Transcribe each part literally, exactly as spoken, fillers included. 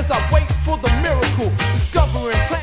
as I wait for the miracle, discovering plans.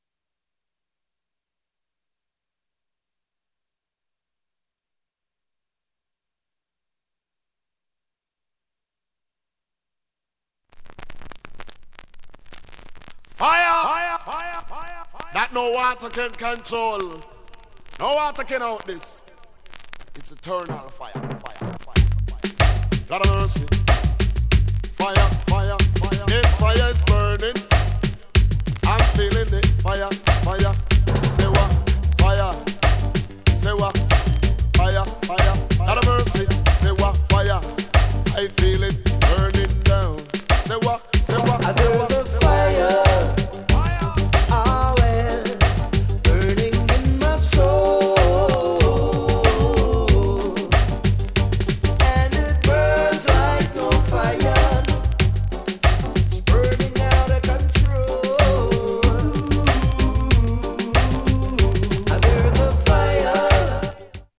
Fire! Fire! Fire! Fire! Fire! That no water can control. No water can out this. It's eternal fire, fire, fire, fire. Lord of mercy. Fire, fire, fire. This fire is burning. I'm feeling it. Fire, fire. Say what? Fire. Say what? Fire, fire. Lord of mercy. Say what? Fire. I feel